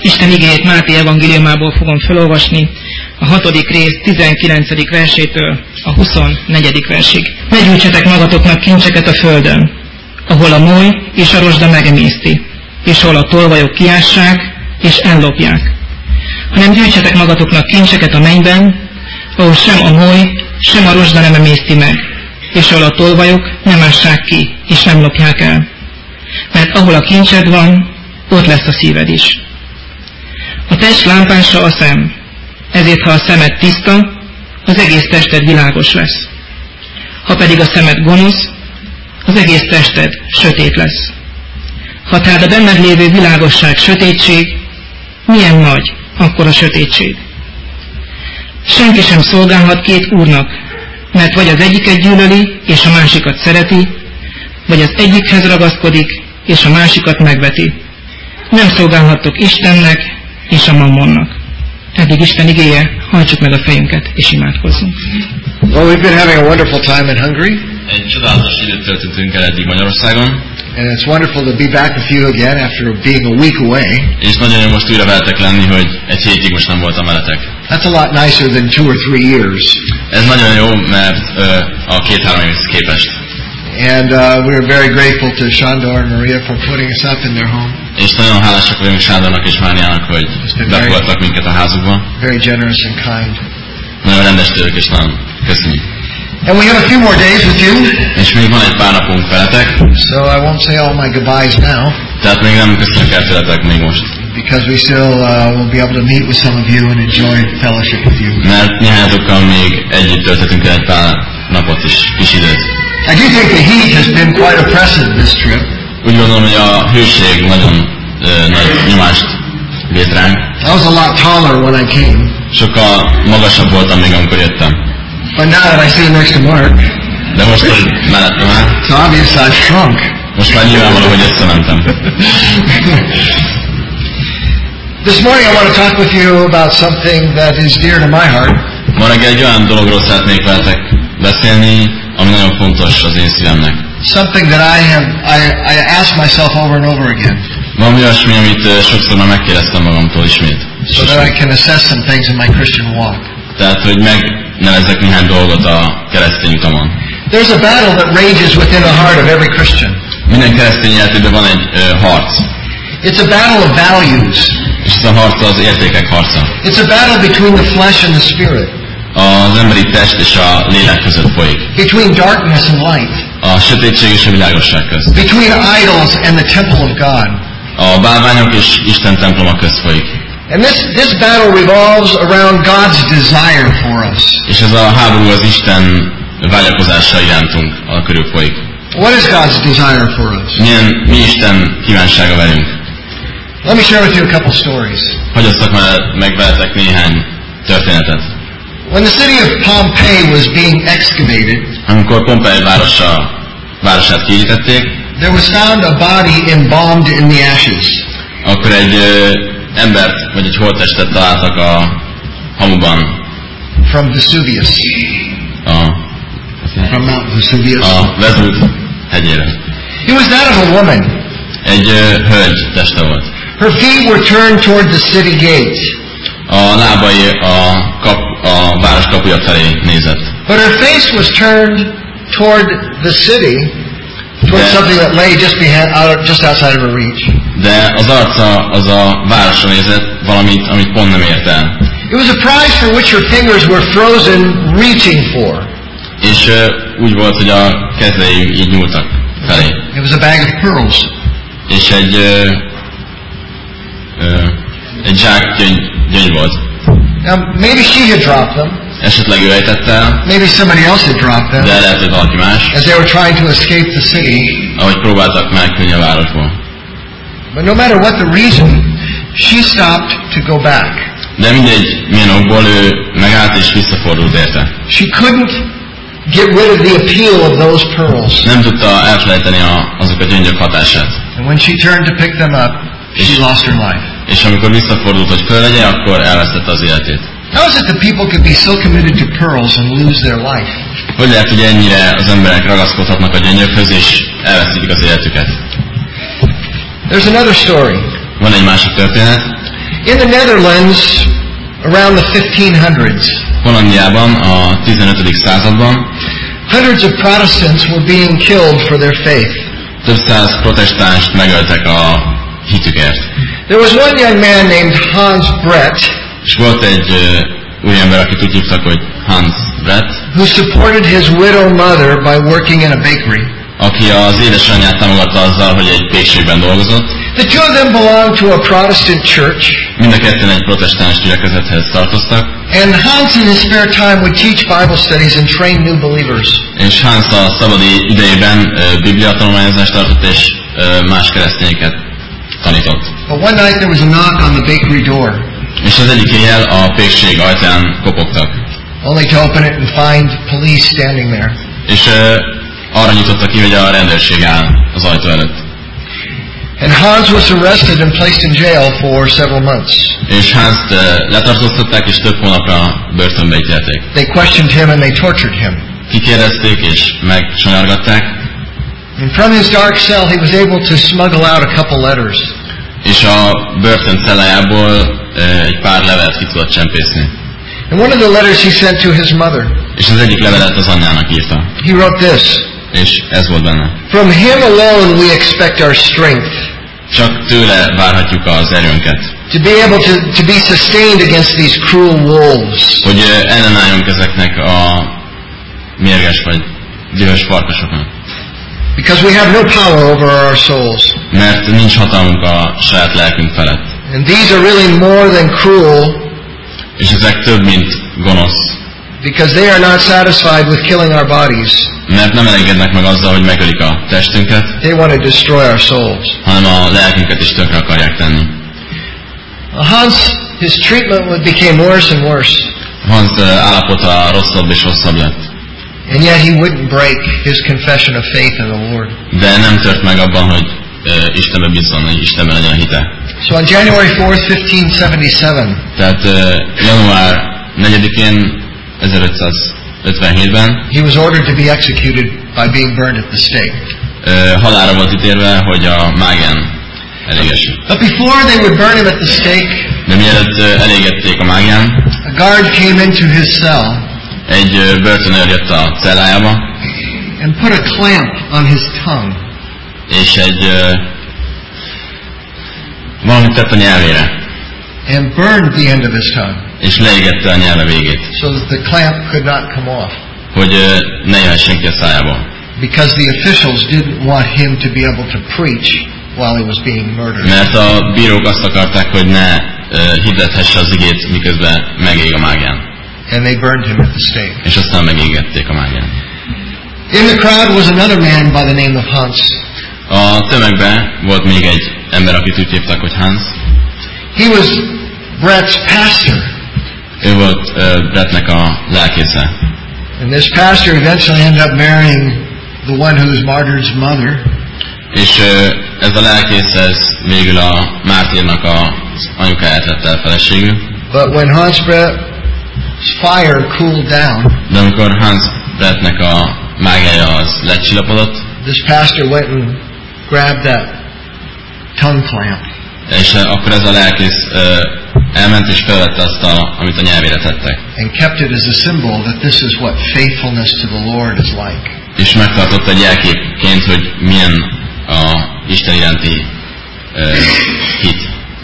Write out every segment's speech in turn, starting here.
Isten igéjét Máté evangéliumából fogom felolvasni, a 6. rész 19. versétől a 24. versig. Ne gyűjtsetek magatoknak kincseket a földön, ahol a moly és a rozsda megemészti, és ahol a tolvajok kiássák és ellopják, hanem gyűjtsetek magatoknak kincseket a mennyben, ahol sem a moly, sem a rozsda nem emészti meg, és ahol a tolvajok nem ássák ki, és nem lopják el. Mert ahol a kincsed van, ott lesz a szíved is. A test lámpása a szem, ezért ha a szemed tiszta, az egész tested világos lesz. Ha pedig a szemed gonosz, az egész tested sötét lesz. Ha tehát a benned lévő világosság sötétség, milyen nagy akkor a sötétség? Senki sem szolgálhat két úrnak, mert vagy az egyiket gyűlöli, és a másikat szereti, vagy az egyikhez ragaszkodik, és a másikat megveti. Nem szolgálhattok Istennek és a mammonnak. Eddig Isten igéje, hajtsuk meg a fejünket, és imádkozzunk. Well, we've been having a wonderful time in Hungary. Egy csodálatos időt töltöttünk el eddig Magyarországon. And it's wonderful to be back with you again after being a week away. És nagyon jó most újra veletek lenni, hogy egy hétig most nem voltam veletek. That's a lot nicer than 2 or 3 years. Ez nagyon jó, mert a 2-3 évhez képest. And we're very grateful to Sándor and Maria for putting us up in their home. És nagyon hálásak vagyunk Sándornak és Máriának, hogy befogadtak minket a házukba. Very generous and kind. Nagyon rendes tőlük, és nagyon köszönjük. And we have a few more days with you. És még van egy pár napunk veletek. So I won't say all my goodbyes now. Tehát még nem köszönjük el tőletek még most. Because we still will be able to meet with some of you and enjoy fellowship with you. Mert néhányatokkal még együtt tölthetünk el egy pár napot is, kis időt. I do think the heat has been quite oppressive this trip. Úgy gondolom, hogy a hőség nagyon nagy nyomást vét ránk. I was a lot taller when I came. Sokkal magasabb voltam még, amikor jöttem. But now that I stand next to Mark, de most, hogy mellettem áll, it's obvious I've shrunk. Most már nyilvánvaló, hogy összementem. This morning I want to talk with you about something that is dear to my heart. Ma reggel egy olyan dologról szeretnék veletek beszélni, ami nagyon fontos az én szívemnek. Something that I ask myself over and over again. Van olyasmi, amit sokszor már megkérdeztem magamtól ismét. So that I can assess some things in my Christian walk. Tehát, hogy megnevezzek néhány dolgot a keresztény utamon. There's a battle that rages within the heart of every Christian. Minden keresztény életében van egy harc. It's a battle of values. És ez a harc az értékek harca. It's a battle between the flesh and the spirit. Az emberi test és a lélek között folyik. Between darkness and light. A sötétség és a világosság közt. Between idols and the temple of God. A bálványok és Isten temploma közt folyik. And this battle revolves around God's desire for us. És ez a háború az Isten vágyakozása irántunk körül folyik. What is God's desire for us? Mi Isten kívánsága velünk? Let me share with you a couple stories. Hagyosszak meg veletek néhány történetet. When the city of Pompeii was being excavated, amikor Pompei városát kiépítették, there was found a body embalmed in the ashes. Akkor egy embert vagy egy holttestet találtak a hamuban. From Vesuvius. From Mount Vesuvius. A Vezúv hegyéről. It was that of a woman. Egy hölgy teste volt. Her feet were turned toward the city gate. A lábai a város kapuja felé nézett. But her face was turned toward the city, toward something that lay just outside of her reach. De az arca az a városra nézett, amit pont nem ért el. It was a prize for which her fingers were frozen, reaching for. És úgy volt, hogy a kezei így nyúltak felé. It was a bag of pearls. És egy zsák gyöngy volt. Now, maybe she had dropped them. Esetleg ő ejtette el. Maybe somebody else had dropped them. De lehet, hogy valaki más. As they were trying to escape the city. Ahogy próbáltak menekülni a városból. But no matter what the reason, she stopped to go back. De mindegy, milyen okból ő megállt és visszafordult érte. She couldn't get rid of the appeal of those pearls. Nem tudta elfelejteni azok a gyöngyök hatását. And when she turned to pick them up, she lost her life. És amikor visszafordult, hogy fölvegye, akkor elvesztette az életét. How is it that people could be so committed to pearls and lose their life? Hogy lehet, hogy ennyire az emberek ragaszkodhatnak a gyöngyökhöz és elveszítik az életüket? There's another story. Van egy másik történet. In the Netherlands, around the 1500s, Hollandiában a 15. században hundreds of Protestants were being killed for their faith. több száz protestánst megöltek a hitükért. There was one young man named Hans Brett És volt egy úriember, akit úgy hívtak, hogy Hans Brett, who supported his widow mother by working in a bakery. aki az édesanyját támogatta azzal, hogy egy pékségben dolgozott. The two of them belonged to a Protestant church, Mind a ketten egy protestáns gyülekezethez tartoztak, and Hans in his spare time would teach Bible studies and train new believers. és Hans a szabadi idejében bibliatanulmányozást tartott, és más keresztényeket tanított. But one night there was a knock on the bakery door, És az egyik éjjel a pékség ajtaján kopogtak. only to open it and find police standing there. És arra nyitotta ki, hogy a rendőrség áll az ajtó előtt. And Hans was arrested and placed in jail for several months. És Hanst letartóztatták, és több hónapra börtönbe ítélték. They questioned him and they tortured him. Kikérdezték, és megsanyargatták, And from his dark cell he was able to smuggle out a couple letters. és a börtön cellájából egy pár levelet ki tudott csempészni. And one of the letters he sent to his mother, És az egyik levelet az anyjának írta. he wrote this: És ez volt benne. From him alone we expect our strength, Csak tőle várhatjuk az erőnket, to be able to be sustained against these cruel wolves. hogy ellenálljunk ezeknek a mérges vagy dühös farkasoknak. Because we have no power over our souls. Mert nincs hatalmunk a saját lelkünk felett. And these are really more than cruel, És ezek több, mint gonosz. because they are not satisfied with killing our bodies. Mert nem elégednek meg azzal, hogy megölik a testünket, They want to destroy our souls. hanem a lelkünket is tönkre akarják tenni. Hans, his treatment became worse and worse. Hans állapota rosszabb és rosszabb lett. And yet he wouldn't break his confession of faith in the Lord. De nem tört meg abban, hogy Istenbe bízzon, hogy Istenben legyen a hite. So on January 4th, 1577, Tehát január 4-én 1557-ben he was ordered to be executed by being burned at the stake. halálra volt ítélve, hogy a mágián elégessük. But before they would burn him at the stake, De mielőtt elégették a mágián, a guard came into his cell egy börtönőr jött a cellájába, and put a clamp on his tongue. és valamit tett a nyelvére, And burned the end of his tongue és leégette a nyelve végét, so that the clamp could not come off. hogy ne jöhessen ki a szájából. Because the officials didn't want him to be able to preach while he was being murdered. Mert a bírók azt akarták, hogy ne hirdethesse az igét, miközben megég a mágián. And they burned him at the stake. És aztán megégették a mágián. In the crowd was another man by the name of Hans. A tömegben volt még egy ember, akit úgy hívtak, hogy Hans. He was Brett's pastor. Ő volt Brettnek a lelkésze. And this pastor eventually ended up marrying the one who was martyrd's mother. És ez a lelkész, ez végül a mártírnak az anyukáját lett el feleségül. But when Hans Brett's fire cooled down, De amikor Hans Brettnek a mágiája az lecsillapodott, this pastor went and grabbed that tongue clamp. és akkor ez a lelkész elment és felvette azt, amit a nyelvére tettek. And kept it as a symbol that this is what faithfulness to the Lord is like. És megtartott egy jelképként, hogy milyen a Isten iránti hit.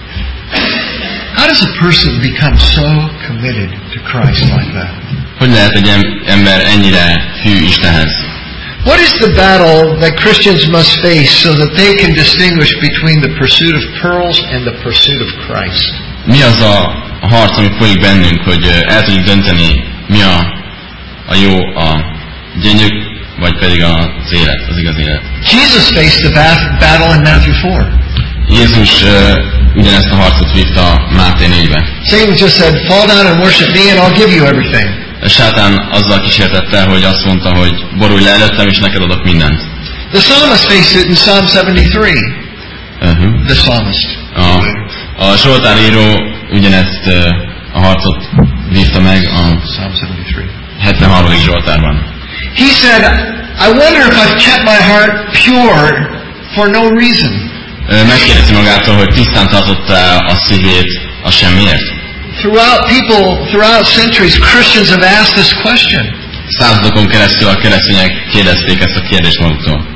How does a person become so committed to Christ like that? Hogy lehet egy ember ennyire hű Istenhez? What is the battle that Christians must face so that they can distinguish between the pursuit of pearls and the pursuit of Christ? Mi az a harc, ami folyik bennünk, hogy el tudjuk dönteni, mi a jó a gyönyök, vagy pedig az élet, az igaz élet? Jesus faced the battle in Matthew 4. Jézus ugyanezt a harcot vívta Máté 4-ben. Satan just said, fall down and worship me and I'll give you everything. Sátán azzal kísértette, hogy azt mondta, hogy borulj le előttem, és neked adok mindent. The psalmist faced it in Psalm 73. The psalmist. A Zsoltáríró ugyanezt a harcot vívta meg a Psalm 73. 73. Zsoltárban. He said, I wonder if I've kept my heart pure for no reason. Megkérdezi magától, hogy tisztán tartotta a szívét a semmiért? Throughout centuries, Christians have asked this question. Századokon keresztül a keresztények kérdezték ezt a kérdést maguktól.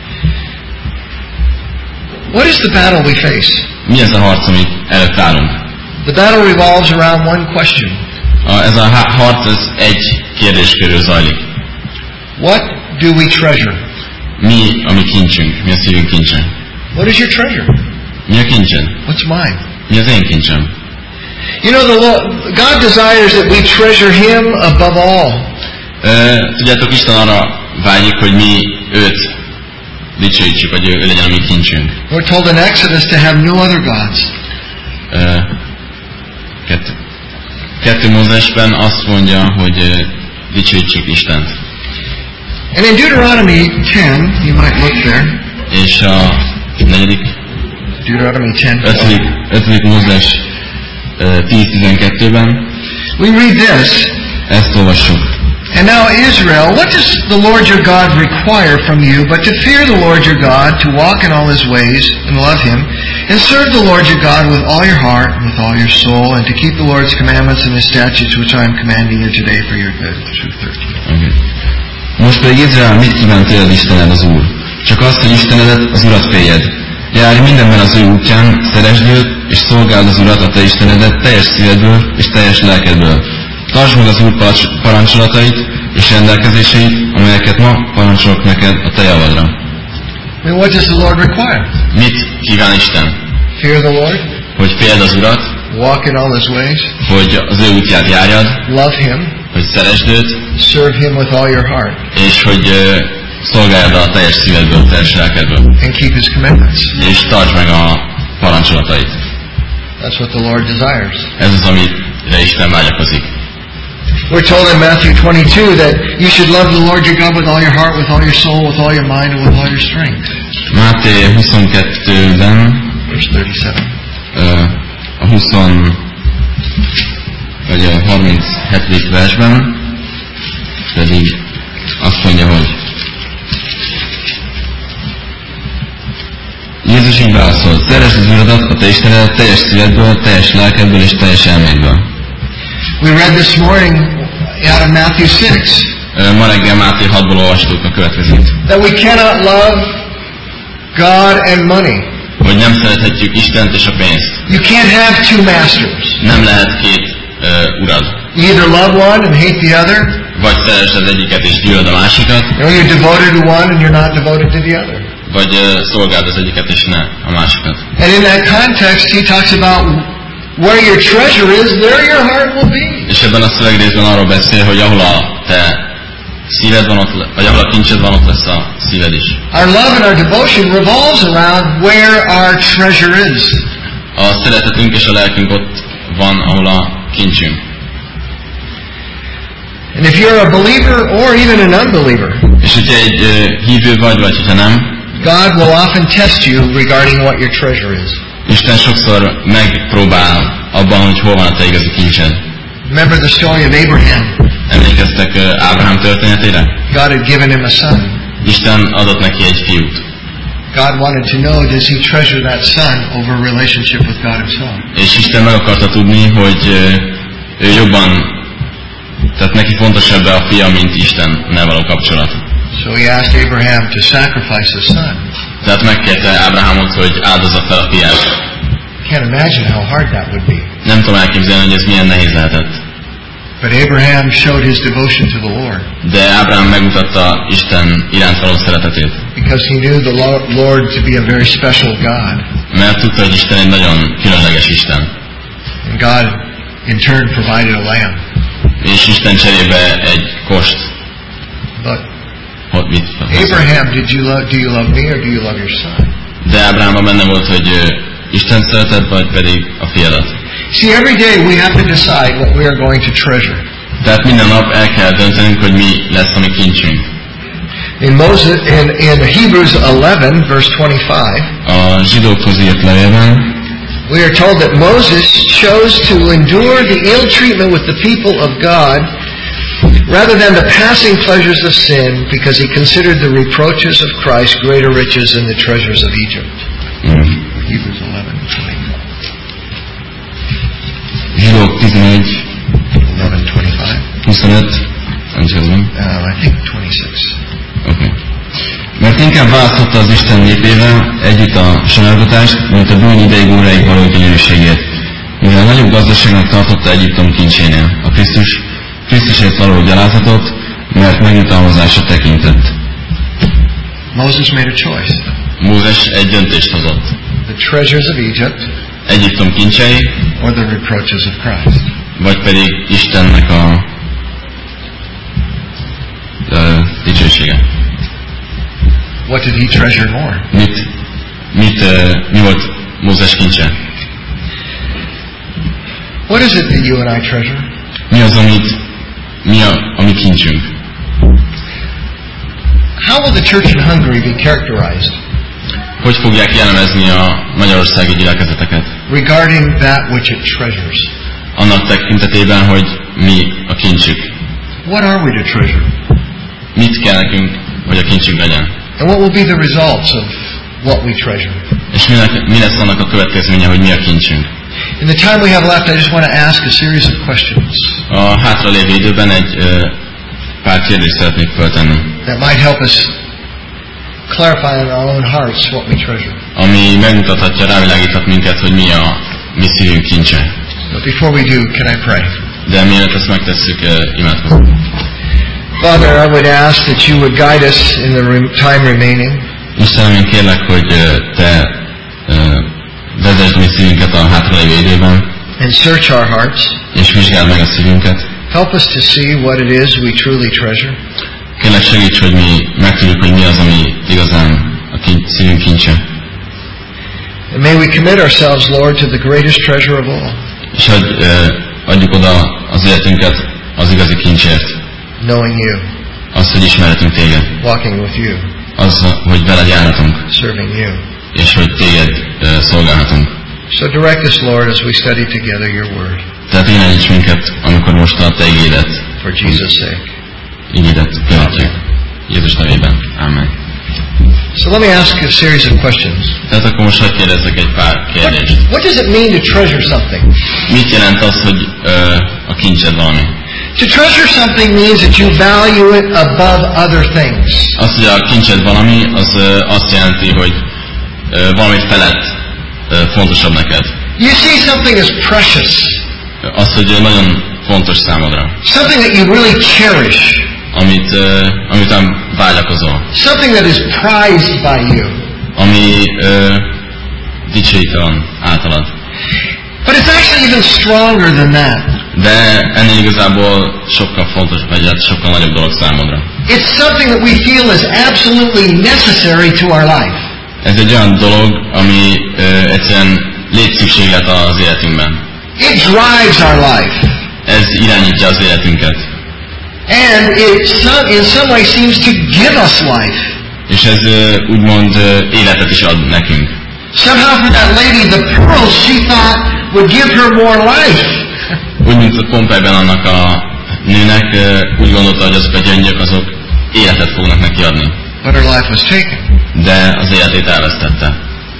What is the battle we face? Mi ez a harc, amit előtt állunk? The battle revolves around one question. Ez a harc ez egy kérdés körül zajlik. What do we treasure? Mi a mi kincsünk? Mi a szívünk kincse? What is your treasure? Mi a kincsed? What's mine? Mi az én kincsem? You know, God desires that we treasure Him above all. Tudjátok, Isten arra vágyik, hogy mi őt dicsőítsük, hogy ő legyen a mi kincsünk. We're told in Exodus to have no other gods. 2 Mózesben azt mondja, hogy dicsőítsük Istent. And in Deuteronomy 10, you might look there. És a 4. Deuteronomy 10. 5. Mózes 10-12-ben we read this. Ezt olvassuk. And now Israel, what does the Lord your God require from you but to fear the Lord your God, to walk in all His ways and love Him, and serve the Lord your God with all your heart and with all your soul, and to keep the Lord's commandments and His statutes which I am commanding you today for your good. Okay. Most pedig Izrael, mit kíván tőled Istened az Úr? Csak azt, hogy Istenedet, az Urat féljed. Járj mindenben az ő útján, szeresd őt, és szolgáld az Urat, a te Istenedet teljes szívedből és teljes lelkedből. Tartsd meg az Úr parancsolatait és rendelkezéseit, amelyeket ma parancsolok neked a te javadra. What does the Lord require? Mit kíván Isten? Fear the Lord. Hogy féld az Urat. Walk in all His ways. Hogy az ő útját járjad. Love Him. Hogy szeresd őt. Serve Him with all your heart. És hogy szolgáld a teljes szívedből, teljes lelkedből. And keep His commandments. És tartsd meg a parancsolatait. That's what the Lord desires. Ez az, amire Isten vágyakozik. We're told in Matthew 22 that you should love the Lord your God with all your heart, with all your soul, with all your mind, and with all your strength. Máté 22-ben, verse 37. A 37. versben pedig azt mondja, hogy Jézus így válaszolt, szeresd az Uradat, a te Istenedet teljes szívedből, teljes lelkedből és teljes elmédből. We read this morning out of Matthew 6. Ma reggel Máté 6-ból olvastuk a következőt. That we cannot love God and money. Hogy nem szerethetjük Istent és a pénzt. You can't have two masters. Nem lehet két urad. You either love one and hate the other. Vagy szeresd az egyiket és gyűlöd a másikat. Or you're devoted to one and you're not devoted to the other. Vagy szolgáld az egyiket és ne a másikat. And in that context he talks about where your treasure is, there your heart will be. És ebben a szövegrészben arról beszél, hogy ahol a te szíved van, vagy ahol a kincsed van, ott lesz a szíved is. Our love and our devotion revolves around where our treasure is. A szeretetünk és a lelkünk ott van, ahol a kincsünk. And if you're a believer or even an unbeliever, és hogyha egy hívő vagy hogyha nem, God will often test you regarding what your treasure is. Isten sokszor megpróbál abban, hogy hol van a te igazi kincsed. Remember the story of Abraham. Emlékeztek Ábrahám történetére? God had given him a son. Isten adott neki egy fiút. God wanted to know, does he treasure that son over a relationship with God himself? És Isten meg akarta tudni, hogy ő jobban, tehát neki fontosabb a fia, mint Istennel való kapcsolat. So he asked Abraham to sacrifice his son. Tehát megkérte Ábrahámot, hogy áldozza fel a fiát. Can't imagine how hard that would be. Nem tudom elképzelni, hogy ez milyen nehéz lehetett. But Abraham showed his devotion to the Lord. De Ábrahám megmutatta Isten iránt való szeretetét. Because he knew the Lord to be a very special God. Mert tudta, hogy Isten egy nagyon különleges Isten. And God in turn provided a lamb. És Isten cserébe egy kost. But Abraham, do you love me or do you love your son? De Ábrahámban benne volt, hogy Isten szeretett, vagy pedig a fiadat. See, every day we have to decide what we are going to treasure. Tehát minden nap el kell döntenünk, hogy mi lesz a mi kincsünk. In Hebrews 11, verse 25, a zsidókhoz írt levélben, we are told that Moses chose to endure the ill treatment with the people of God rather than the passing pleasures of sin, because he considered the reproaches of Christ greater riches than the treasures of Egypt. Hebrews 11:25. 25, I think 26. Okay. Mert inkább választotta az Isten népével együtt a sanyargatást, mint a bűn ideig óráig való gyönyörűségét, mivel nagyobb gazdaságnak tartotta Egyiptom kincsénél a Krisztusért való gyalázatot, mert megjutalmazásra tekintett. Moses made a choice. Mózes egy döntést hozott. The treasures of Egypt, Egyiptom kincsei, or the reproaches of Christ. vagy pedig Istennek a dicsősége. What did he treasure more? Mi volt Mózes kincse? What is it that you and I treasure? Mi az, a mi kincsünk? How will the church in Hungary be characterized? Hogy fogják jellemezni a magyarországi gyülekezeteket? Regarding that which it treasures. Annak tekintetében, hogy mi a kincsük. What are we to treasure? Mit kell nekünk, hogy a kincsünk legyen? And what will be the results of what we treasure? És mi lesz annak a következménye, hogy mi a kincsünk? In the time we have left, I just want to ask a series of questions. A hátralévő időben egy pár kérdést szeretnék föltenni. That might help us clarify in our own hearts what we treasure. Ami megmutathatja, rávilágíthat minket, hogy mi a mi szívünk kincse. But before we do, can I pray? De mielőtt ezt megtesszük, imádkozunk. Father, I would ask that you would guide us in the time remaining. Istenem, én kérlek, hogy te vezesd mi szívünket a hátralévő időben. And search our hearts. És vizsgáld meg a szívünket. Help us to see what it is we truly treasure. Kérlek, segíts, hogy mi megtudjuk, hogy mi az, ami igazán a szívünk kincse. And may we commit ourselves, Lord, to the greatest treasure of all. És hogy adjuk oda az életünket az igazi kincsért. Knowing you. Azt, hogy ismeretünk téged. Walking with you. Az, hogy veled járhatunk. Serving you. És hogy téged szolgálhatunk. So direct us, Lord, as we study together your word. Tehát irányíts minket, amikor most a te igédet. For Jesus' sake. Igédet követjük. Jézus nevében. Amen. So let me ask a series of questions. Tehát akkor most hadd kérdezzek egy pár kérdést. What does it mean to treasure something? Mit jelent az, hogy a kincsed valami? To treasure something means that you value it above other things. Az, hogy a kincsed valami, az azt jelenti, hogy valamit felett fontosabb neked. You see something as precious. Az, hogy nagyon fontos számodra. Something that you really cherish. Amit vágyakozol. Something that is prized by you. Ami dicsőítan általad. But it's actually even stronger than that. De ennél igazából sokkal fontos, vagy sokkal nagyobb dolog számodra. It's something that we feel is absolutely necessary to our life. Ez egy olyan dolog, ami egyszerűen létszükséglet az életünkben. It drives our life. Ez irányítja az életünket. And it in some way seems to give us life. És ez úgymond életet is ad nekünk. Somehow for that lady, the pearls she thought would give her more life. Úgy, mint a Pompejben annak a nőnek úgy gondolta, hogy azok a gyöngyök, azok életet fognak neki adni. But her life was taken. De az életét elvesztette.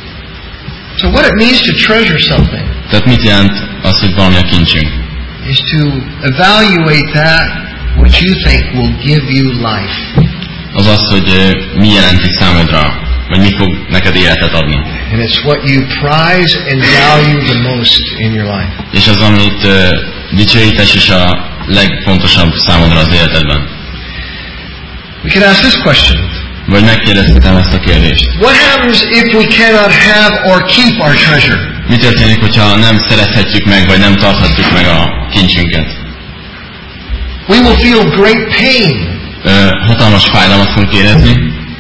So what it means to treasure something? Tehát mit jelent az, hogy valami a kincsünk? Is to evaluate that which you think will give you life. Az az, hogy mi jelenti számodra, vagy mi fog neked életet adni. And it's what you prize and value the most in your life. És az, amit dicsőítés és a legfontosabb számodra az életedben. We can ask this question. Vagy megkérdezhetem ezt a kérdést. What happens if we cannot have or keep our treasure? Mi történik, hogyha nem szerezhetjük meg, vagy nem tarthatjuk meg a kincsünket? We will feel great pain. Hatalmas fájdalmat fogunk érezni.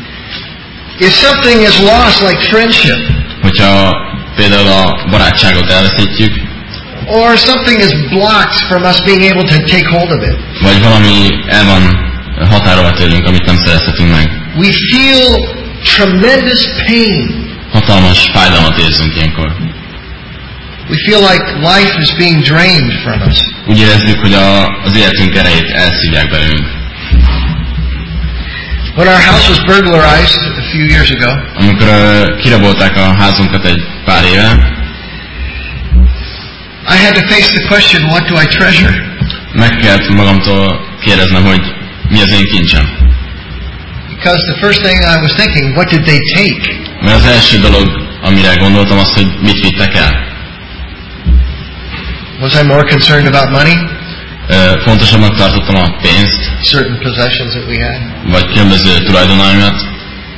If something is lost, like friendship, hogyha például a barátságot elveszítjük, or something is blocked from us being able to take hold of it, vagy valami el van határolva tőlünk, amit nem szerezhetünk meg. We feel tremendous pain. Hatalmas fájdalmat érzünk ilyenkor. We feel like life is being drained from us. Úgy érezzük, hogy az életünk erejét elszívják belőlünk. When our house was burglarized a few years ago, amikor kirabolták a házunkat egy pár éve, I had to face the question, what do I treasure? meg kellett magamtól kérdeznem, hogy mi az én kincsem. Because the first thing I was thinking, what did they take? Mert az első dolog, amire gondoltam, az, hogy mit vittek el. Was I more concerned about money? Fontosabbnak tartottam a pénzt, Certain possessions that we had? vagy különböző tulajdonaimat.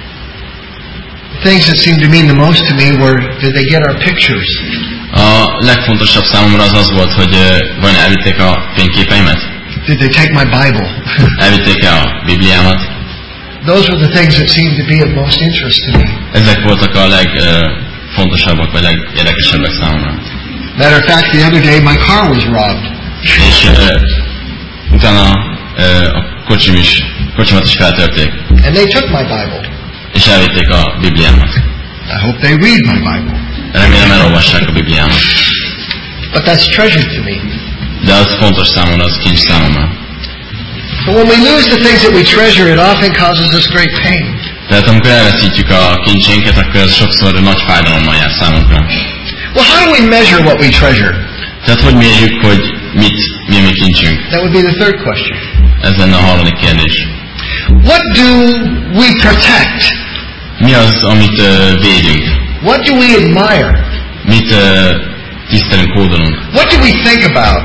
The things that seemed to mean the most to me were, did they get our pictures? A legfontosabb számomra az volt, hogy vajon elvitték a fényképeimet? Did they take my Bible? Elvitték a Bibliámat? Those were the things that seemed to be of most interest to me. Ezek voltak a legfontosabbak, vagy legérdekesebbek számomra. Matter of fact, the other day my car was robbed. És utána a kocsimat is feltörték. And they took my Bible. És elvitték a Bibliámat. I hope they read my Bible. Remélem elolvassák a Bibliámat. But that's treasure to me. De az fontos számomra, az kincs számomra. But when we lose the things that we treasure, it often causes us great pain. Tehát amikor elveszítjük a kincsénket, akkor ez sokszor nagy fájdalommal jár számunkra. Well, how do we measure what we treasure? Tehát hogy mérjük, hogy mi a mi kincsünk? That would be the third question. Ez lenne a harmadik kérdés. What do we protect? Mi az, amit védünk? What do we admire? Mit tisztelünk, hódolunk? What do we think about?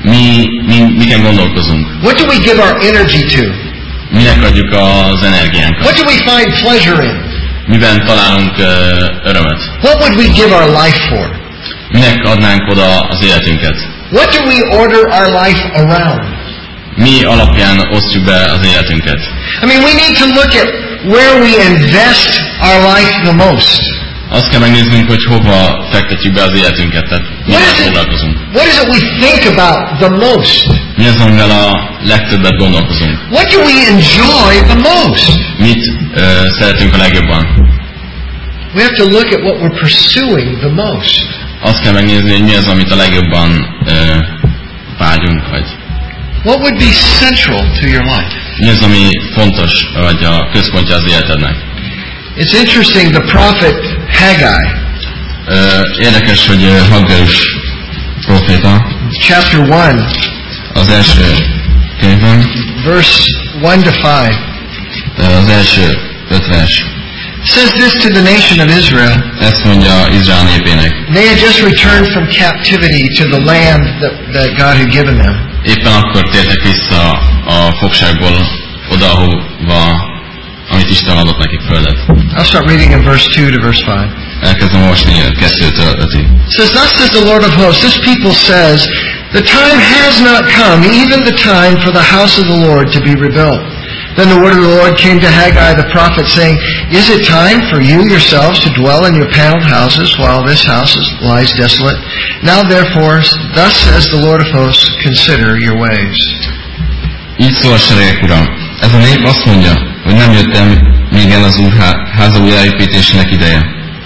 Miken gondolkozunk? What do we give our energy to? Minek adjuk az energiánkat? What do we find pleasure in? Miben találunk örömet? What would we give our life for? Minek adnánk oda az életünket? What do we order our life around? Mi alapján osztjuk be az életünket? I mean, we need to look at where we invest our life the most. Azt kell megnéznünk, hogy hova fektetjük be az életünket, tehát mivel foglalkozunk. What is it we think about the most? Mi az, amivel a legtöbbet gondolkozunk? What do we enjoy the most? Mit szeretünk a legjobban? We have to look at what we're pursuing the most. Azt kell megnézni, hogy mi az, amit a legjobban vágyunk, vagy What would be central to your life? mi az, ami fontos, vagy a központja az életednek. It's interesting, the prophet Haggai, Érdekes, hogy Haggeus proféta chapter 1, az első könyvben, verse 1 to 5, az első 5 vers. says this to the nation of Israel. Ezt mondja Izrael népének. They had just returned from captivity to the land that God had given them. Éppen akkor tértek vissza a fogságból oda, ahova, amit Isten adott nekik földet. I'll start reading in verse 2 to verse 5. Elkezdem olvasni 2-től 5-ig. It says, Thus says the Lord of hosts, this people says, the time has not come, even the time for the house of the Lord to be rebuilt. Then the word of the Lord came to Haggai the prophet, saying, Is it time for you yourselves to dwell in your paneled houses, while this house lies desolate? Now therefore, thus says the Lord of hosts, consider your ways. Így szól a seregek Ura. Ez a nép azt mondja, hogy nem jöttem még el az Úr háza újjáépítésének ideje.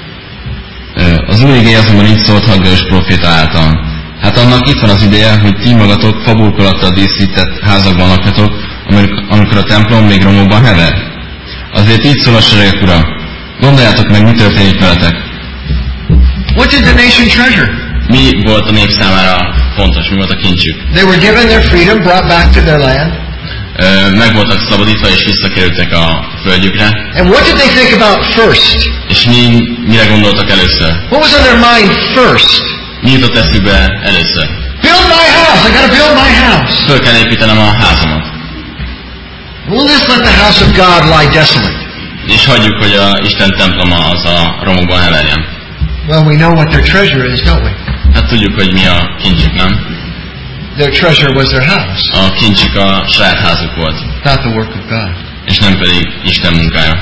Az Úr igéje azonban így szólt Haggeus próféta által. Hát annak itt van az ideje, hogy ti magatok faburkolattal díszített házakban lakjatok, amikor a templom még romokban hever. Azért így szól a seregek Ura. Gondoljátok meg, mi történik veletek. What did the nation treasure? Mi volt a nép számára fontos, mi volt a kincsük? They were given their freedom, brought back to their land. Meg voltak szabadítva és visszakerültek a földjükre. And what did they think about first? És mire gondoltak először? What was on their mind first? Mi jutott eszükbe először? Build my house! I gotta build my house! Föl kell építenem a házamat. We'll just let the house of God lie desolate. És hagyjuk, hogy a Isten temploma az a romokban heverjen. Well, we know what their treasure is, don't we? Hát tudjuk, hogy mi a kincsük, nem? Their treasure was their house, A kincsük a saját házuk volt, not the work of God. és nem pedig Isten munkája.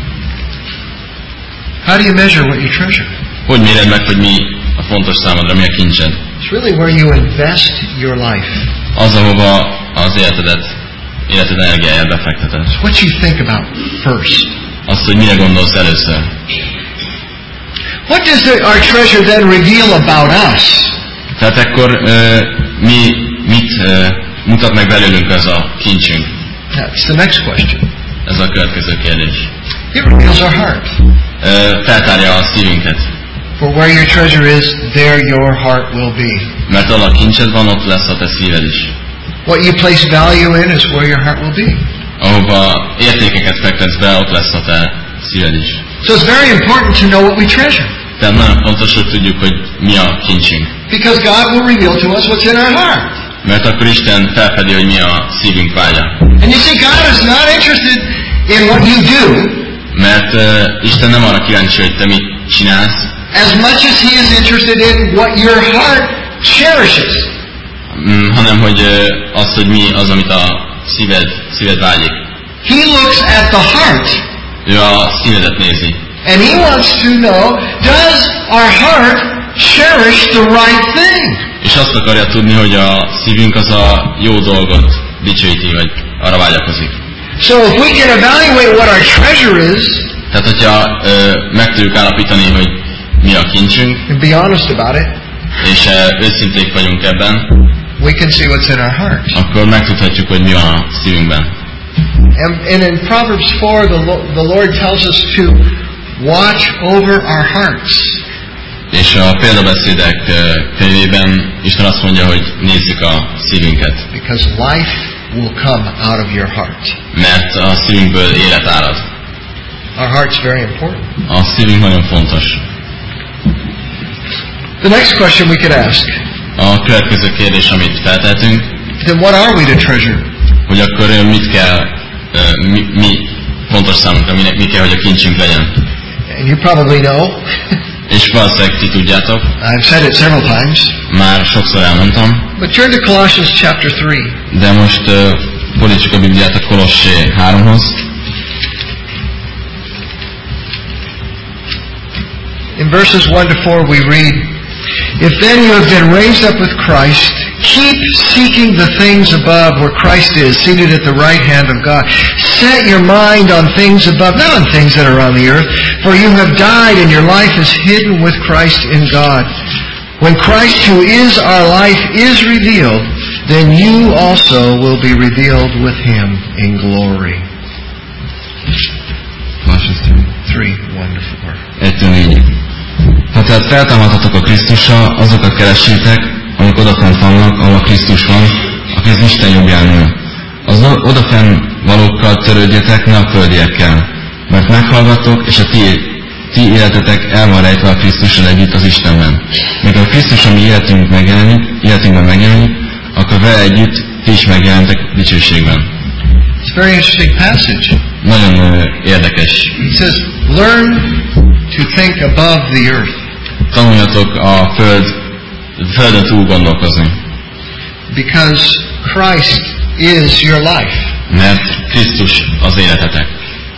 How do you measure what you treasure? Hogy méred meg, hogy mi a fontos számodra, mi a kincsed? It's really where you invest your life. Az, ahova az életed energiáját befekteted. It's what you think about first. Azt, hogy mire gondolsz először. What does our treasure then reveal about us? Tehát akkor mit mutat meg belőlünk ez a kincsünk? That's the next question. Ez a következő kérdés. It reveals our heart. Feltárja a szívünket. For where your treasure is, there your heart will be. Mert ahol a kincsed van, ott lesz a te szíved is. What you place value in is where your heart will be. Ahova értékeket fektetsz be, ott lesz a te szíved is. So it's very important to know what we treasure. Tehát nagyon fontos, hogy tudjuk, hogy mi a kincsünk. Because God will reveal to us what's in our heart. Mert akkor Isten felfedi, hogy mi a szívünk vágya. And you see, God is not interested in what you do. Mert Isten nem arra kíváncsi, hogy te mit csinálsz, as much as He is interested in what your heart cherishes. hanem hogy az, hogy mi az, amit a szíved vágyik. He looks at the heart. Ő a szívedet nézi. And He wants to know, does our heart cherish the right thing? És azt akarja tudni, hogy a szívünk az a jó dolgot dicsőíti, vagy arra vágyakozik. So if we can evaluate what our treasure is, tehát hogyha meg tudjuk állapítani, hogy mi a kincsünk, and be honest about it, és őszinték vagyunk ebben, we can see what's in our heart. Akkor megtudhatjuk, hogy mi van a szívünkben. And in Proverbs 4, the Lord tells us to watch over our hearts. És a példabeszédek könyvében Isten azt mondja, hogy nézzük a szívünket. Because life will come out of your heart. Mert a szívünkből élet árad. Our heart's very important. A szívünk nagyon fontos. The next question we could ask. A következő kérdés, amit feltehetünk, then what are we to treasure? Hogy akkor mit kell, mi fontos számunkra, mi kell, hogy a kincsünk legyen. And you probably know. És valószínűleg ti tudjátok. I've said it several times. Már sokszor elmondtam. But turn to Colossians chapter 3. De most fordítsuk a Bibliát a Kolossé 3-hoz. In verses 1 to 4 we read, If then you have been raised up with Christ, keep seeking the things above where Christ is, seated at the right hand of God. Set your mind on things above, not on things that are on the earth, for you have died and your life is hidden with Christ in God. When Christ, who is our life, is revealed, then you also will be revealed with Him in glory. Colossians 3, 1 to 4. 1-4. Ha tehát feltámadhatok a Krisztussal, azokat keressétek, amik odafent vannak, ahol a Krisztus van, aki az Isten jobbján ül. Az odafenn valókkal törődjetek, ne a földiekkel, mert meghallgattok, és a ti életetek el van rejtve a Krisztussal együtt az Istenben. Mikor a Krisztus, ami életünkben megjelenik, akkor vele együtt ti is megjelentek dicsőségben. It's a very interesting passage. Nagyon érdekes. It says, learn to think above the earth. Tanuljatok a földön túl gondolkozni. Because Christ is your life. Mert Krisztus az életetek.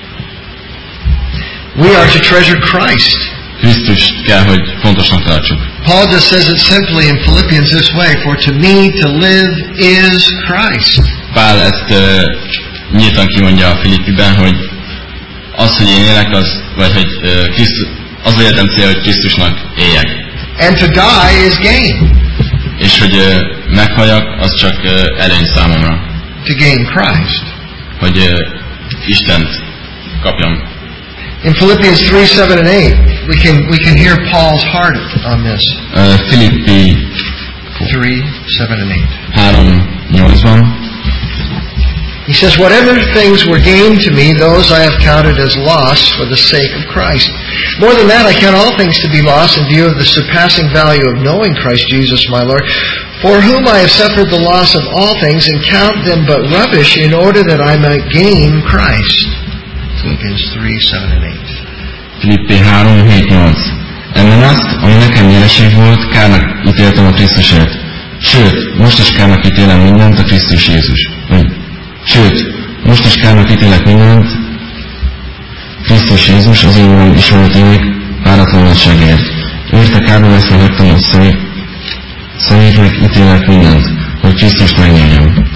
We are to treasure Christ. Krisztus kell, hogy fontosnak tartsuk. Paul just says it simply in Philippians this way, for to me to live is Christ. Pál ezt nyíltan kimondja a Filippiben, hogy az, hogy én élek, vagy hogy az életem cél, hogy Krisztusnak éljek. And to die is gain. És hogy meghalljak, az csak előny számomra. To gain Christ. Hogy Istent kapjam. In Philippians 3, 7 and 8, we can hear Paul's heart on this. Filippi 3, 7 and 8. 3:8-ban. He says, whatever things were gained to me, those I have counted as loss for the sake of Christ. More than that, I count all things to be lost in view of the surpassing value of knowing Christ Jesus my Lord, for whom I have suffered the loss of all things and count them but rubbish in order that I might gain Christ. Philippians 3, 7 and 8. Filippi 3:7-8. Ennek azt, ami nekem nyereség volt, kárnak ítéltem a Krisztusért. Sőt, most is kárnak ítélem mindent a Krisztus Jézus. Sőt, most is kárnak ítélek mindent Krisztus Jézus az én magam ismeretének páratlanságért. Érte kárba veszve hagytam a személyeknek ítélek mindent, hogy Krisztust megnyerjem.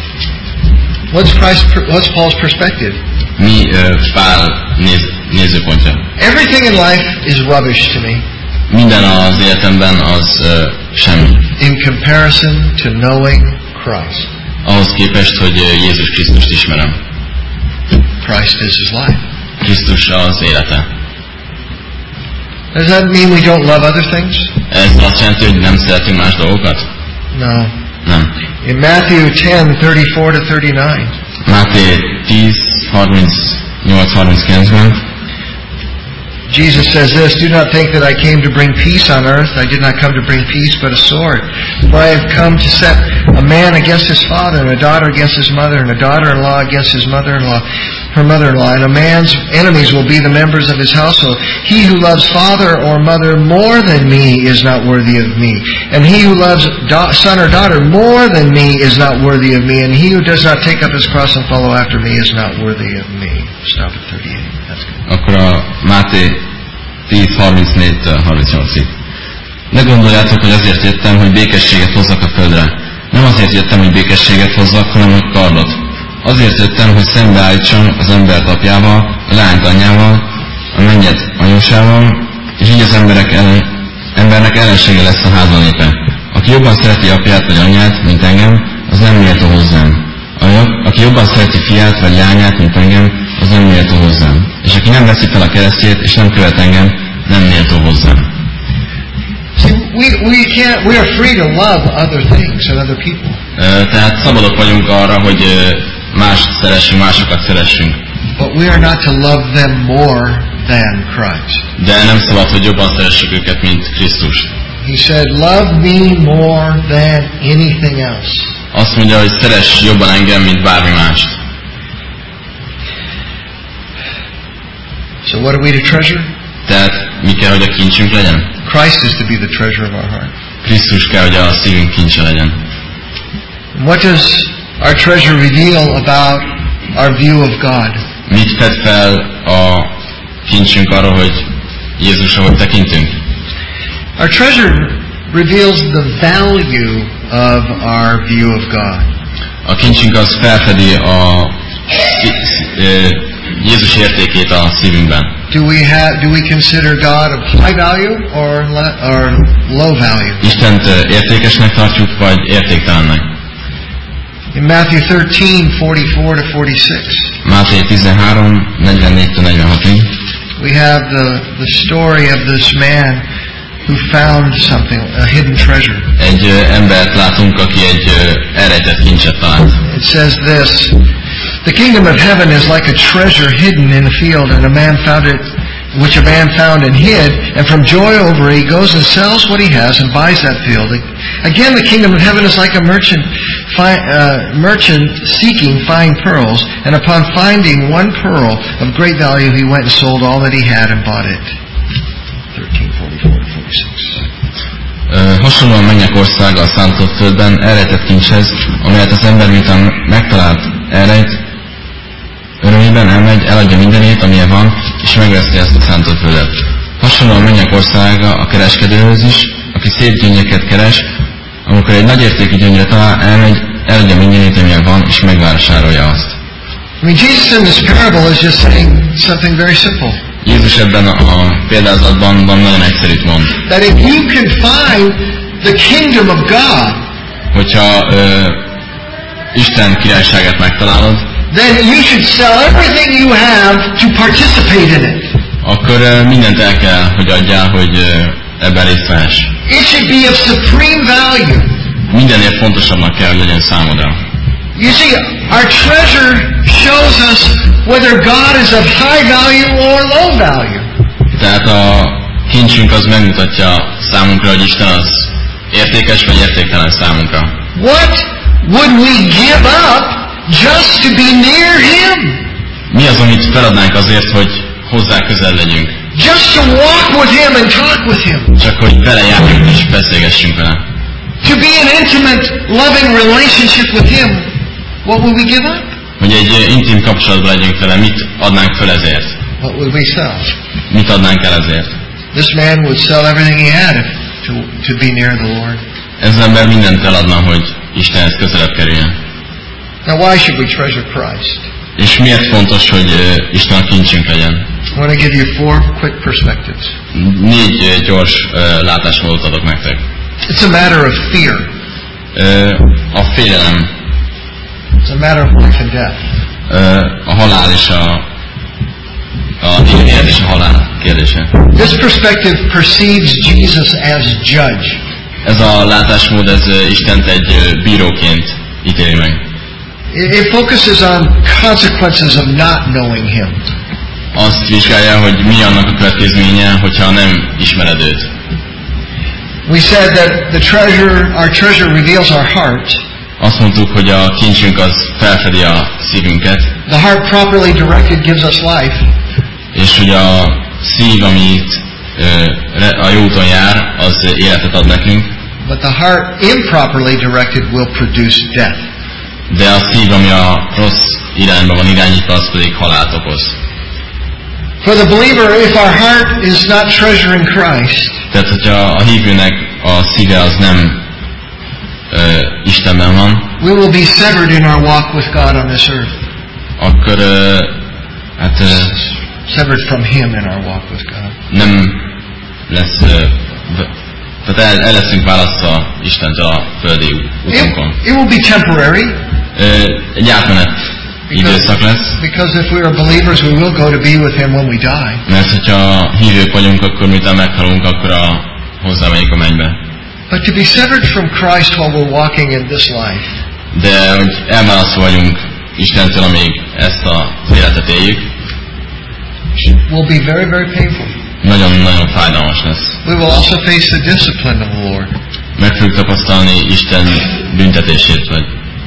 What's Paul's perspective? Mi Pál nézőpontja? Everything in life is rubbish to me. Minden az életemben az semmi. In comparison to knowing Christ. Ahhoz képest, hogy Jézus Krisztust ismerem. Christ is His life. Krisztus az élete. Does that mean we don't love other things? Ez azt jelenti, hogy nem szeretünk más dolgokat? No. Nem. In Matthew 10:34-39. Máté 10:38-39-ben. Jesus says this, "Do not think that I came to bring peace on earth. I did not come to bring peace, but a sword. For I have come to set a man against his father, and a daughter against his mother, and a daughter-in-law against his mother-in-law, her mother-in-law. And a man's enemies will be the members of his household. He who loves father or mother more than me is not worthy of me. And he who loves son or daughter more than me is not worthy of me. And he who does not take up his cross and follow after me is not worthy of me." Stop at 38. That's good. Akkor a Máté 10:34-38-ig. Ne gondoljátok, hogy azért jöttem, hogy békességet hozzak a földre. Nem azért jöttem, hogy békességet hozzak, hanem hogy kardot. Azért jöttem, hogy szembeállítsam az embert apjával, a lányt anyjával, a mennyet anyósával, és így az embernek ellensége lesz a háza népe. Aki jobban szereti apját vagy anyját, mint engem, az nem méltó hozzám. Aki jobban szereti fiát vagy lányát, mint engem, az nem méltó hozzám. És aki nem veszi fel a keresztjét, és nem követ engem, nem méltó hozzám. See, we are free to love other things and other people. Tehát szabadok vagyunk arra, hogy mást szeressünk, másokat szeressünk. But we are not to love them more than Christ. De nem szabad, hogy jobban szeressük őket, mint Krisztus. He said, "Love me more than anything else." Azt mondja, hogy szeress jobban engem, mint bármi mást. So what are we to treasure? Tehát mi kell, hogy a kincsünk legyen? Christ is to be the treasure of our heart. Krisztus kell, hogy a szívünk kincse legyen. What does our treasure reveal about our view of God? Mit fed fel a kincsünk arról, hogy Jézusra hogy tekintünk? Our treasure reveals the value of our view of God. A kincsünk az felfedi a Jézus értékét a szívünkben. Do we consider God of high value or low value? Istent értékesnek tartjuk, vagy értéktelennek? In Matthew 13:44-46. Máté 13:44-46-ig. We have the story of this man who found something, a hidden treasure. Egy embert látunk, aki egy elrejtett kincset talált. It says this, "The kingdom of heaven is like a treasure hidden in a field, and a man found it, which a man found and hid, and from joy over it he goes and sells what he has and buys that field. Again, the kingdom of heaven is like a merchant seeking fine pearls, and upon finding one pearl of great value, he went and sold all that he had and bought it." 13:44-46. Hasonlóan mennyek országa a szántott földben elrejtett kincshez, amelyet az ember miután megtalált elrejt, örömében elmegy, eladja mindenét, amilyen van, és megveszi ezt a szántott földet. Hasonlóan mennyek országa a kereskedőhöz is, aki szép gyöngyöket keres, amikor egy nagy értékű gyöngyre talál, elmegy, eladja mindenét, amilyen van, és megvásárolja azt. I mean, Jesus in this parable is just saying something very simple. Jézus ebben a példázatban nagyon egyszerűt mond. That if you can find the kingdom of God, hogyha Isten királyságát megtalálod, then you should sell everything you have to participate in it. Akkor mindent el kell, hogy adjál, hogy ebben részt vehess. It should be of supreme value. Mindenért fontosabbnak kell, hogy legyen számodra. You see, our treasure shows us whether God is of high value or low value. Tehát a kincsünk az megmutatja számunkra, hogy Isten az értékes vagy értéktelen számunkra. What would we give up just to be near Him? Mi az, amit feladnánk azért, hogy hozzá közel legyünk? Just to walk with Him and talk with Him. Csak hogy vele járjunk és beszélgessünk vele. To be in intimate, loving relationship with Him. What would we give up? Hogy egy intim kapcsolatban legyünk vele, mit adnánk fel ezért? What would we sell? Mit adnánk el ezért? This man would sell everything he had to be near the Lord. Ez az ember mindent eladna, hogy Istenhez közelebb kerüljön. Now why should we treasure Christ? És miért fontos, hogy Isten a kincsünk legyen? I want to give you 4 quick perspectives. 4 gyors látásmódot adok nektek. It's a matter of fear. A félelem. It's a matter of life and death. A halál és a élet és a halál kérdése. This perspective perceives Jesus as judge. Ez a látásmód, ez Istent egy bíró bíróként ítéli meg. It focuses on consequences of not knowing Him. Azt vizsgálja, hogy mi annak a következménye, hogyha nem ismered őt. We said that our treasure reveals our heart. Azt mondtuk, hogy a kincsünk az felfedi a szívünket. The heart properly directed gives us life. És hogy a szív, amit a jó úton jár, az életet ad nekünk. But the heart improperly directed will produce death. De a szív, ami a rossz irányba van irányítva, az pedig halált okoz. For the believer, if our heart is not treasuring Christ, tehát, hogyha a hívőnek a szíve az nem Istenben van, we will be severed in our walk with God on this earth. Akkor severed from Him in our walk with God. Nem lesz, tehát el leszünk választva Istentől a földi útunkon. It will be temporary. Egy átmenet időszak lesz. Because if we are believers, we will go to be with Him when we die. Mert hogyha hívők vagyunk, akkor miután meghalunk, akkor hozzámegyünk a mennybe. But to be severed from Christ while we're walking in this life. De hogy elválasztva vagyunk Istentől, amíg ezt az életet éljük, will be very, very painful. Nagyon-nagyon fájdalmas lesz. We will also face the discipline of the Lord. Meg fogjuk tapasztalni Isten büntetését, vagy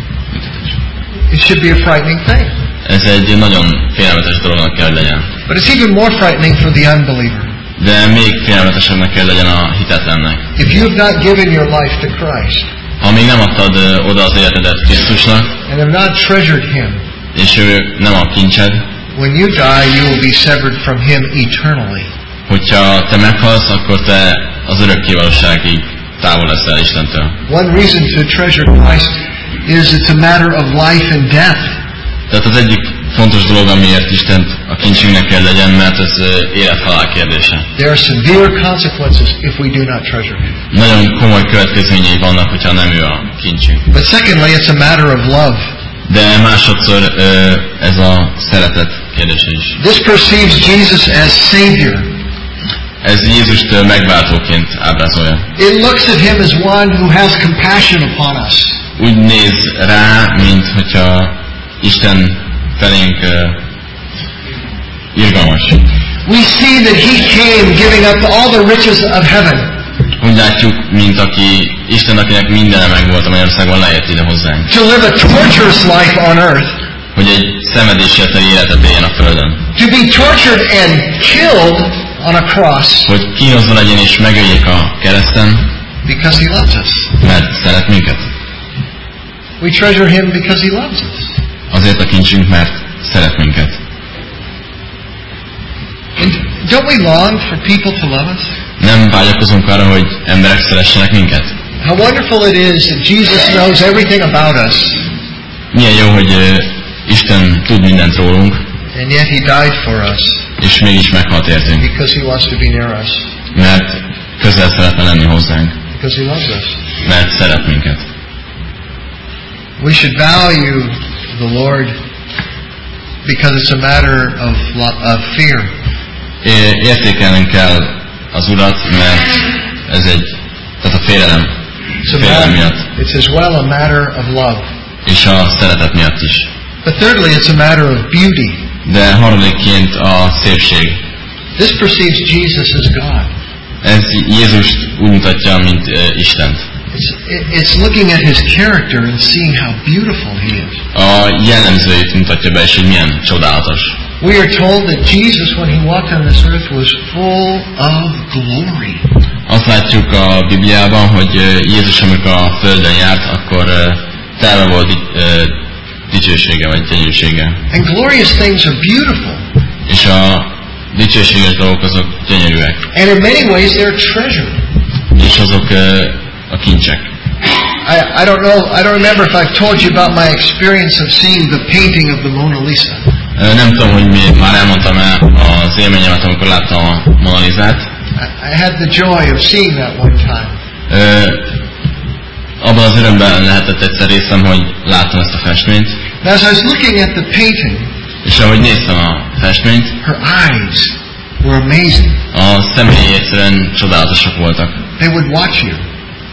It should be a frightening thing. Ez egy nagyon félelmetes dolognak kell, hogy legyen. But it's even more frightening for the unbeliever. De még félelmetesebbnek kell legyen a hitetlennek. If you have not given your life to Christ, ha még nem adtad oda az életedet Krisztusnak, and have not treasured Him, és ő nem a kincsed, when you die, you will be severed from Him eternally. Hogyha te meghalsz, akkor te az örökkévalóságig távol leszel Istentől. One reason to treasure Christ is it's a matter of life and death. Tehát az egyik fontos dolog, amiért Istent a kincsünknek kell legyen, mert ez élet-halál kérdése. There are severe consequences if we do not treasure Him. Nagyon komoly következményei vannak, hogyha nem ő a kincsünk. But secondly, it's a matter of love. De másodszor ez a szeretet kérdése is. This perceives Jesus as Savior. Ez Jézust megváltóként ábrázolja. It looks at Him as one who has compassion upon us. Úgy néz rá, mint hogyha Isten felénk irgalmas. We see that He came giving up all the riches of heaven. Úgy látjuk, mint aki Isten, akinek mindene megvolt a mennyországban, lejött ide hozzánk. To live a torturous life on earth. Hogy egy szenvedéssel teli életet éljen a földön. To be tortured and killed on a cross. Hogy kínozva legyen és megöljék a kereszten. Because He loves us. Mert szeret minket. We treasure Him because He loves us. Azért a kincsünk, mert szeret minket. And don't we long for people to love us? Nem vágyakozunk arra, hogy emberek szeressenek minket? How wonderful it is that Jesus knows everything about us. Milyen jó, hogy Isten tud mindent rólunk. And yet He died for us. És mégis meghalt értünk. Because He wants to be near us. Mert közel szeretne lenni hozzánk. Because He loves us. Mert szeret minket. We should value the Lord because it's a matter of fear. Értékelnünk kell az Urat, mert ez tehát a félelem miatt. It's as well a matter of love. És a szeretet miatt is. But thirdly, it's a matter of beauty. De harmadikként a szépség. This perceives Jesus as God. Ez Jézust úgy mutatja, mint Istent. It's looking at His character and seeing how beautiful He is. A jellemzőit mutatja be, és hogy milyen csodálatos. We are told that Jesus, when He walked on this earth, was full of glory. Azt látjuk a Bibliában, hogy Jézus, amikor a földön járt, akkor telve volt dicsősége, vagy gyönyörűsége. And glorious things are beautiful. És a dicsőséges dolgok azok gyönyörűek. And in many ways they're treasured. És azok a kincsek. I don't remember if I've told you about my experience of seeing the painting of the Mona Lisa. Nem tudom, hogy már elmondtam az élményemet, amikor láttam a Mona Lisát. I had the joy of seeing that one time. Abban az örömben lehetett egyszer részem, hogy láttam ezt a festményt. Now, as I was looking at the painting, és ahogy néztem a festményt, her eyes were amazing. A szemei egyszerűen csodálatosak voltak. They would watch you.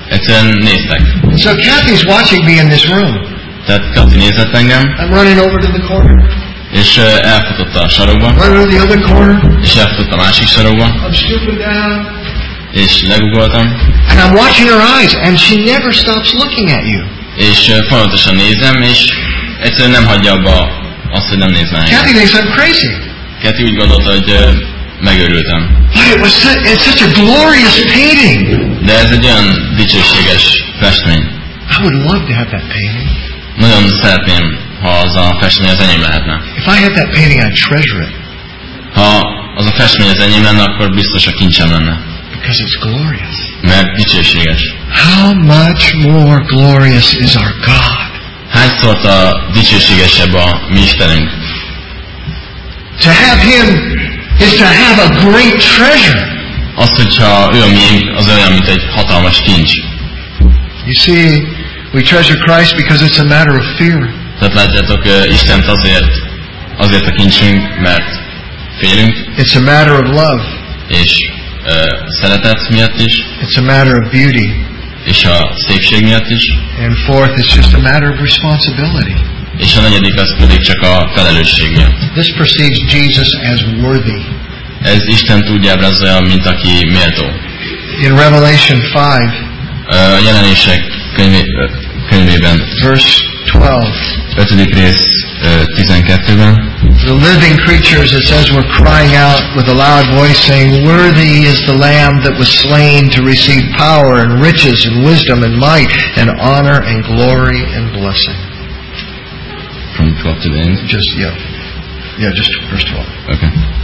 Egyszerűen néztek. So Kathy's watching me in this room. Tehát Kati nézett engem, I'm running over to the corner. és elfutott a sarokba, Running to the other corner. és elfutott a másik sarokba, I'm stooping down. és legugoltam, And I'm watching her eyes, and she never stops looking at you. és folyamatosan nézem, és egyszerűen nem hagyja abba azt, hogy nem néz meg engem. Kathy thinks I'm crazy. Kati úgy gondolta, hogy megőrültem. But it's such a glorious painting. De ez egy olyan dicsőséges festmény. I would love to have that painting. Nagyon szeretném, ha az a festmény az enyém lehetne. If I had that painting, I'd treasure it. Ha az a festmény az enyém lenne, akkor biztos a kincsem lenne. Because it's glorious. Mert dicsőséges. How much more glorious is our God? Hányszor a dicsőségesebb a mi Istenünk? To have Him is to have a great treasure. Az, hogyha ő a miénk, az olyan, mint egy hatalmas kincs. You see, we treasure Christ because it's a matter of fear. Tehát látjátok, Istent azért a kincsünk, mert félünk, It's a matter of love. és szeretet miatt is, It's a matter of beauty. és a szépség miatt is, And fourth, it's just a matter of responsibility. és a negyedik az pedig csak a felelősség miatt. This perceives Jesus as worthy. Ez Isten úgy ábrázolja, mint aki méltó. In Revelation 5, A jelenések könyvében, verse 12, 5. rész 12-ben, the living creatures, it says, were crying out with a loud voice, saying, "Worthy is the Lamb that was slain to receive power and riches and wisdom and might and honor and glory and blessing." from 12 to the end. Just just verse 12. Okay.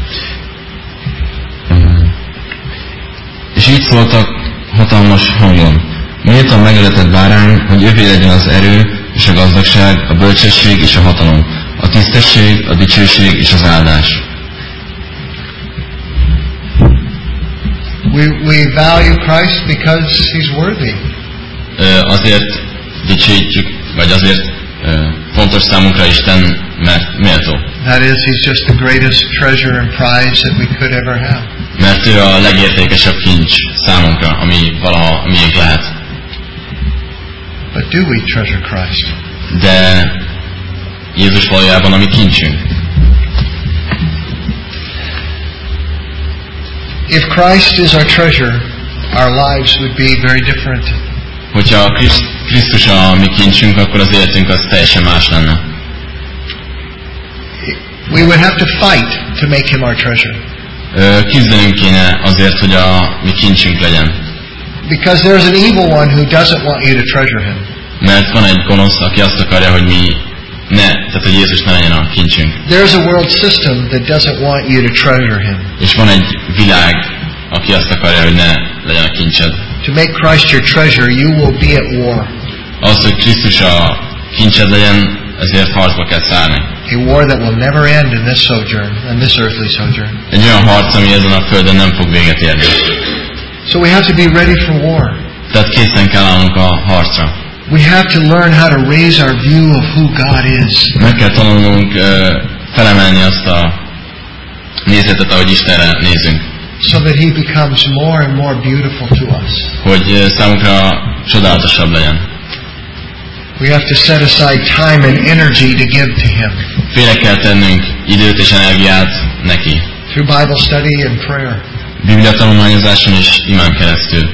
És így szóltak hatalmas hangon: méltó megöletett bárány, hogy övé legyen az erő és a gazdagság, a bölcsesség és a hatalom, a tisztesség, a dicsőség és az áldás. We value Christ because He's worthy. Azért dicsőítjük, vagy azért fontos számunkra Isten, mert méltó. That is, He's just the greatest treasure and prize that we could ever have. Mert ő a legértékesebb kincs számunkra, ami valaha miénk lehet. But do we treasure Christ? De Jézus valójában a mi kincsünk. If Christ is our treasure, our lives would be very different. Hogyha Krisztus a mi kincsünk, akkor az életünk az teljesen más lenne. We would have to fight to make Him our treasure. Küzdenünk kéne azért, hogy a mi kincsünk legyen. Because there's an evil one who doesn't want you to treasure Him. Mert van egy gonosz, aki azt akarja, hogy tehát hogy Jézus ne legyen a kincsünk. There's a world system that doesn't want you to treasure Him. És van egy világ, aki azt akarja, hogy ne legyen a kincsed. To make Christ your treasure, you will be at war. Az, hogy Krisztus a kincsed legyen, ezért harcba kell szállni. A war that will never end in this sojourn, in this earthly sojourn. Egy olyan harc, ami ezen a földön nem fog véget érni. So we have to be ready for war. Tehát készen kell állnunk a harcra. We have to learn how to raise our view of who God is. Meg kell tanulnunk felemelni azt a nézetet, ahogy Istenre nézünk. So that He becomes more and more beautiful to us. Hogy számunkra csodálatosabb legyen. We have to set aside time and energy to give to Him. Félre kell tennünk időt és energiát neki. Through Bible study and prayer. Biblia tanulmányozáson és imán keresztül.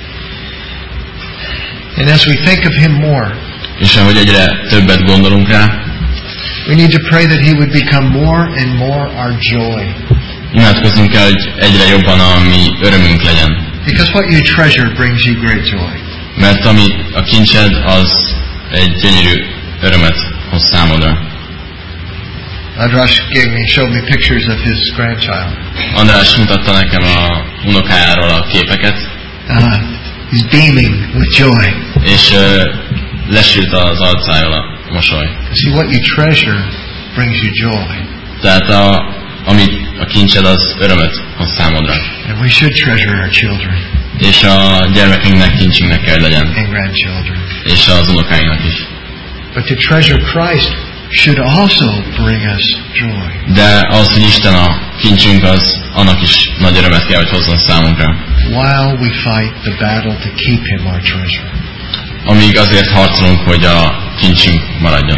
And as we think of Him more, És ahogy egyre többet gondolunk rá, we need to pray that He would become more and more our joy. imádkozzunk el, hogy egyre jobban a mi örömünk legyen. Because what you treasure brings you great joy. Mert ami a kincsed, az egy gyönyörű örömet hoz számodra. András showed me pictures of his grandchild. András mutatta nekem a unokájáról a képeket. He's beaming with joy. És lesült az arcáról a mosoly. See, what you treasure brings you joy. Tehát amit a kincsed, az örömet hoz számodra. And we should treasure our children. És a gyermekünknek, kincsünknek kell legyen. And grandchildren. És az unokáinknak is. But to treasure Christ should also bring us joy. De az, hogy Isten a kincsünk, az annak is nagy örömet kell, hogy hozzon számunkra. while we fight the battle to keep Him our treasure. Amíg azért harcolunk, hogy a kincsünk maradjon.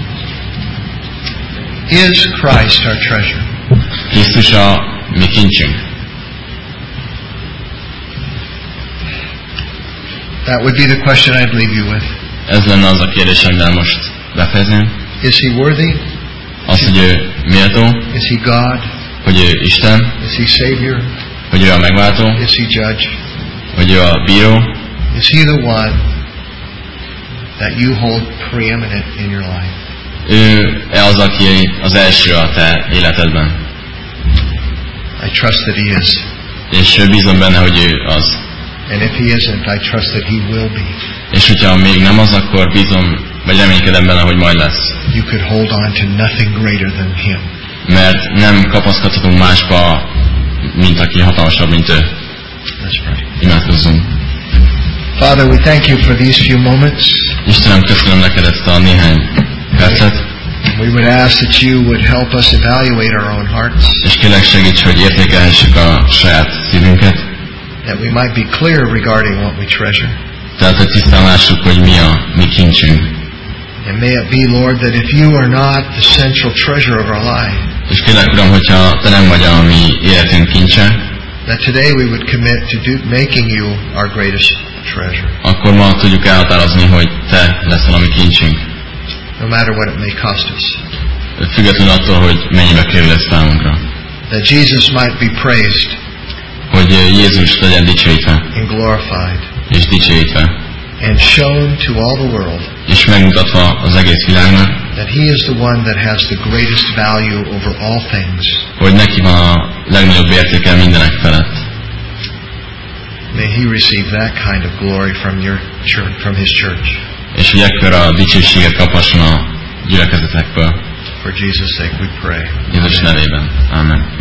Is Christ our treasure? Krisztus a mi kincsünk. That would be the question I'd leave you with. Ez lenne az a kérdés, amivel most befejezném. Is He worthy? Az, hogy ő méltó, Is He God? hogy ő Isten, Is He Savior? hogy ő a megváltó, Is He Judge? hogy ő a bíró, Is He the one that you hold preeminent in your life? ő az, aki az első a te életedben. I trust that He is. És bízom benne, hogy ő az. And if He isn't, I trust that He will be. És hogyha még nem az, akkor bízom, vagy reménykedem benne, hogy majd lesz. You could hold on to nothing greater than Him. Mert nem kapaszkodhatunk másba, mint aki hatalmasabb, mint ő. Let's pray. Imádkozzunk. Father, we thank You for these few moments. Istenem, köszönöm neked ezt a néhány percet, We would ask that You would help us evaluate our own hearts, és kérlek segíts, hogy értékelhessük a saját szívünket, that we might be clear regarding what we treasure. tehát, hogy tisztán lássuk, hogy mi a mi kincsünk. And may it be, Lord, that if You are not the central treasure of our life, És kérlek, Uram, hogyha te nem vagy a mi életünk kincse, that today we would commit to making You our greatest treasure, akkor ma tudjuk elhatározni, hogy te leszel a mi kincsünk. no matter what it may cost us. Függetlenül attól, hogy mennyibe kerül ez számunkra. That Jesus might be praised Hogy Jézus legyen dicsőítve, and glorified és dicsőítve, and shown to all the world és megmutatva az egész világnak, that He is the one that has the greatest value over all things. hogy neki van a legnagyobb értéke mindenek felett. May He receive that kind of glory from Your church, from His church. És hogy ekkora dicsőséget kaphasson a gyülekezetekből. For Jesus' sake we pray. Jézus nevében. Amen.